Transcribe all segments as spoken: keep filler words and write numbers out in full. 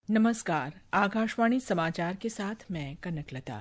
नमस्कार, आकाशवाणी समाचार के साथ मैं कनकलता।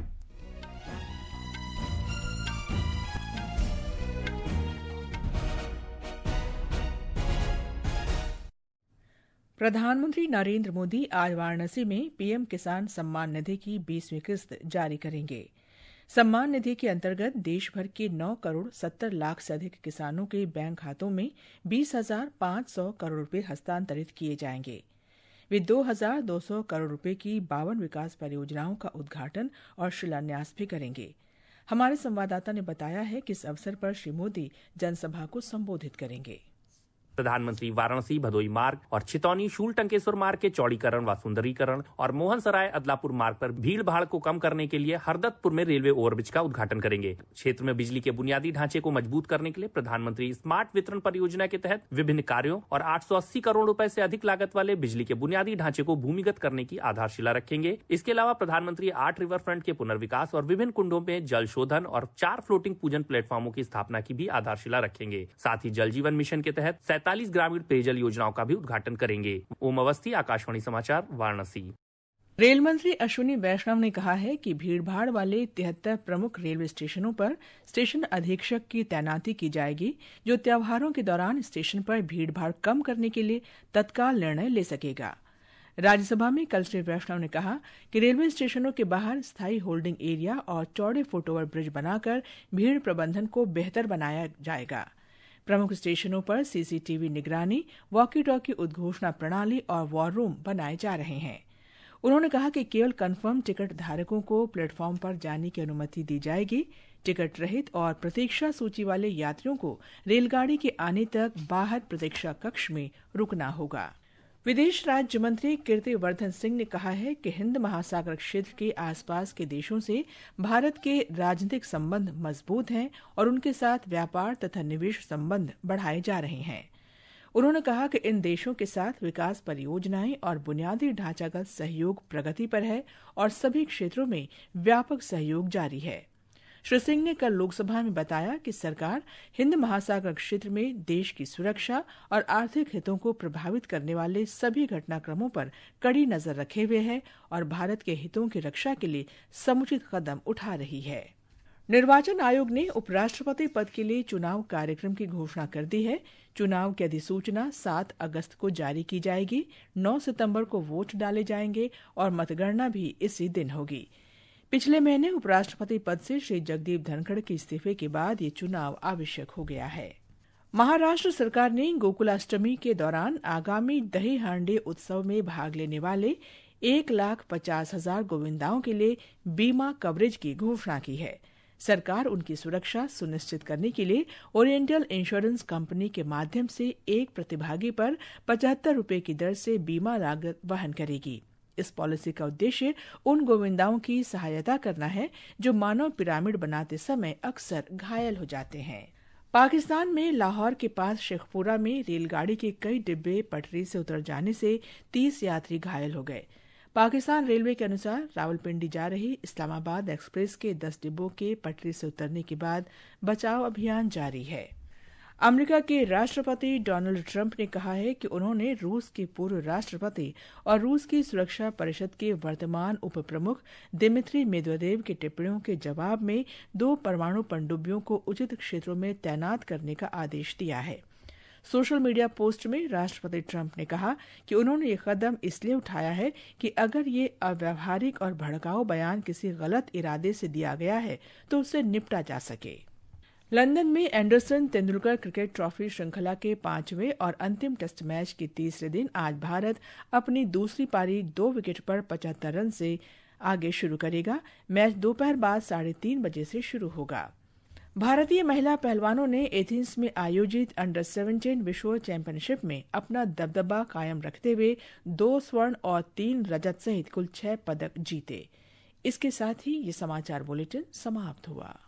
प्रधानमंत्री नरेंद्र मोदी आज वाराणसी में पीएम किसान सम्मान निधि की बीसवीं किस्त जारी करेंगे। सम्मान निधि के अंतर्गत देश भर के नौ करोड़ सत्तर लाख से अधिक किसानों के बैंक खातों में बीस हजार पांच सौ करोड़ रुपए हस्तांतरित किए जाएंगे। वे दो हजार दो सौ करोड़ रुपए की बावन विकास परियोजनाओं का उद्घाटन और शिलान्यास भी करेंगे। हमारे संवाददाता ने बताया है कि इस अवसर पर श्री मोदी जनसभा को संबोधित करेंगे। प्रधानमंत्री वाराणसी भदोई मार्ग और छितौनी शूल टंकेश्वर मार्ग के चौड़ीकरण व सुंदरीकरण और मोहन सराय अदलापुर मार्ग पर भीड़ भाड़ को कम करने के लिए हरदत्तपुर में रेलवे ओवरब्रिज का उद्घाटन करेंगे। क्षेत्र में बिजली के बुनियादी ढांचे को मजबूत करने के लिए प्रधानमंत्री स्मार्ट वितरण परियोजना के तहत विभिन्न कार्यों और आठ सौ अस्सी करोड़ रुपए से अधिक लागत वाले बिजली के बुनियादी ढांचे को भूमिगत करने की आधारशिला रखेंगे। इसके अलावा प्रधानमंत्री आठ रिवर फ्रंट के पुनर्विकास और विभिन्न कुंडों में जल शोधन और चार फ्लोटिंग पूजन प्लेटफॉर्मों की स्थापना की भी आधारशिला रखेंगे। साथ ही जल जीवन मिशन के तहत सैंतालीस ग्रामीण पेयजल योजनाओं का भी उद्घाटन करेंगे। ओम अवस्थी, आकाशवाणी समाचार, वाराणसी। रेल मंत्री अश्विनी वैष्णव ने कहा है कि भीड़भाड़ वाले तिहत्तर प्रमुख रेलवे स्टेशनों पर स्टेशन अधीक्षक की तैनाती की जाएगी, जो त्योहारों के दौरान स्टेशन पर भीड़भाड़ कम करने के लिए तत्काल निर्णय ले सकेगा। राज्यसभा में कल श्री वैष्णव ने कहा कि रेलवे स्टेशनों के बाहर स्थायी होल्डिंग एरिया और चौड़े फुटओवर ब्रिज बनाकर भीड़ प्रबंधन को बेहतर बनाया जाएगा। प्रमुख स्टेशनों पर सीसीटीवी निगरानी, वॉकी टॉकी उद्घोषणा प्रणाली और वॉर रूम बनाए जा रहे हैं। उन्होंने कहा कि केवल कन्फर्म टिकट धारकों को प्लेटफॉर्म पर जाने की अनुमति दी जाएगी। टिकट रहित और प्रतीक्षा सूची वाले यात्रियों को रेलगाड़ी के आने तक बाहर प्रतीक्षा कक्ष में रुकना होगा। विदेश राज्य मंत्री कीर्तिवर्धन सिंह ने कहा है कि हिंद महासागर क्षेत्र के आसपास के देशों से भारत के राजनीतिक संबंध मजबूत हैं और उनके साथ व्यापार तथा निवेश संबंध बढ़ाए जा रहे हैं। उन्होंने कहा कि इन देशों के साथ विकास परियोजनाएं और बुनियादी ढांचागत सहयोग प्रगति पर है और सभी क्षेत्रों में व्यापक सहयोग जारी है। श्री सिंह ने कल लोकसभा में बताया कि सरकार हिंद महासागर क्षेत्र में देश की सुरक्षा और आर्थिक हितों को प्रभावित करने वाले सभी घटनाक्रमों पर कड़ी नजर रखे हुए है और भारत के हितों की रक्षा के लिए समुचित कदम उठा रही है। निर्वाचन आयोग ने उपराष्ट्रपति पद के लिए चुनाव कार्यक्रम की घोषणा कर दी है। चुनाव की अधिसूचना सात अगस्त को जारी की जाएगी। नौ सितंबर को वोट डाले जाएंगे और मतगणना भी इसी दिन होगी। पिछले महीने उपराष्ट्रपति पद से श्री जगदीप धनखड़ के इस्तीफे के बाद ये चुनाव आवश्यक हो गया है। महाराष्ट्र सरकार ने गोकुलाष्टमी के दौरान आगामी दही हांडी उत्सव में भाग लेने वाले एक लाख पचास हजार गोविंदाओं के लिए बीमा कवरेज की घोषणा की है। सरकार उनकी सुरक्षा सुनिश्चित करने के लिए ओरिएंटल इंश्योरेंस कंपनी के माध्यम से एक प्रतिभागी पर पचहत्तर रुपए की दर से बीमा लागत वहन करेगी। इस पॉलिसी का उद्देश्य उन गोविंदाओं की सहायता करना है जो मानव पिरामिड बनाते समय अक्सर घायल हो जाते हैं। पाकिस्तान में लाहौर के पास शेखपुरा में रेलगाड़ी के कई डिब्बे पटरी से उतर जाने से तीस यात्री घायल हो गए। पाकिस्तान रेलवे के अनुसार रावलपिंडी जा रही इस्लामाबाद एक्सप्रेस के दस डिब्बों के पटरी से उतरने के बाद बचाव अभियान जारी है। अमेरिका के राष्ट्रपति डोनाल्ड ट्रंप ने कहा है कि उन्होंने रूस के पूर्व राष्ट्रपति और रूस की सुरक्षा परिषद के वर्तमान उप प्रमुख दिमित्री मेदवेदेव की टिप्पणियों के जवाब में दो परमाणु पनडुब्बियों को उचित क्षेत्रों में तैनात करने का आदेश दिया है। सोशल मीडिया पोस्ट में राष्ट्रपति ट्रंप ने कहा कि उन्होंने ये कदम इसलिए उठाया है कि अगर ये अव्यावहारिक और भड़काऊ बयान किसी गलत इरादे से दिया गया है तो उससे निपटा जा सके। लंदन में एंडरसन तेंदुलकर क्रिकेट ट्रॉफी श्रृंखला के पांचवें और अंतिम टेस्ट मैच के तीसरे दिन आज भारत अपनी दूसरी पारी दो विकेट पर पचहत्तर रन से आगे शुरू करेगा। मैच दोपहर बाद साढ़े तीन बजे से शुरू होगा। भारतीय महिला पहलवानों ने एथेंस में आयोजित अंडर सत्रह विश्व चैंपियनशिप में अपना दबदबा कायम रखते हुए दो स्वर्ण और तीन रजत सहित कुल छह पदक जीते। इसके साथ ही ये समाचार बुलेटिन समाप्त हुआ।